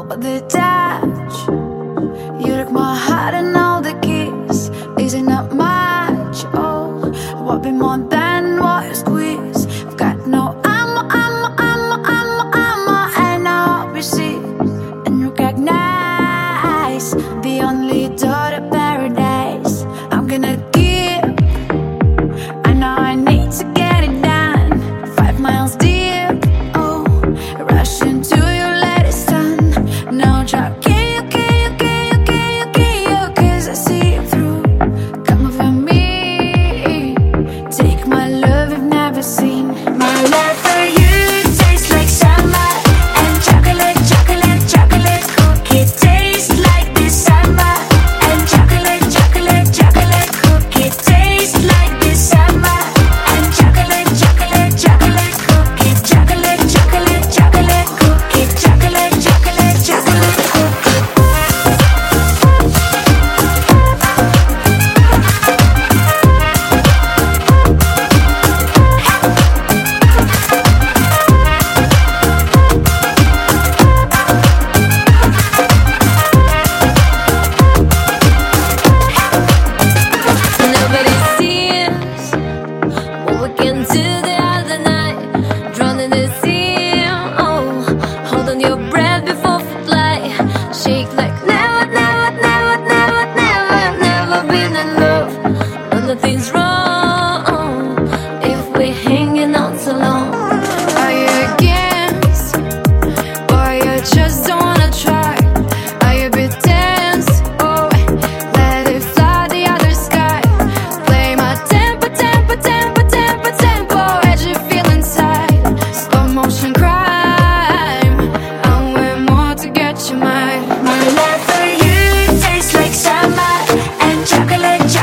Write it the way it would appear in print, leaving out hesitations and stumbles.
What the touch? You took my heart and all the keys. Is it not much? Oh, what be more than what you squeeze? I've got no and I'll be see and recognize the only door to paradise. I'm gonna give. I know I need to get it done. 5 miles deep. Oh, rushing to your latest sun. No drop. Cause I see you through. Come over me. Take my love you've never seen. My love for you tastes like summer and chocolate, chocolate, chocolate cookie. Tastes like December and chocolate, chocolate, chocolate cookie. Tastes like December and chocolate, chocolate, chocolate cookie. Chocolate, chocolate, chocolate cookie. Chocolate, chocolate, chocolate cookie. Nobody sees what we can do the other night. Drown in the sea. Oh, hold on your breath before we fly. Shake like never, never, never, never, never, never been in love. But nothing's wrong if we're hanging on so long. Are you against? Or you just don't wanna try? Are you a bit tense? Oh, let it fly the other sky. Play my tempo, tempo, tempo, tempo, tempo. As you feel inside. Slow motion crime. And we're more to get your mind. My love for you tastes like summer and chocolate, chocolate.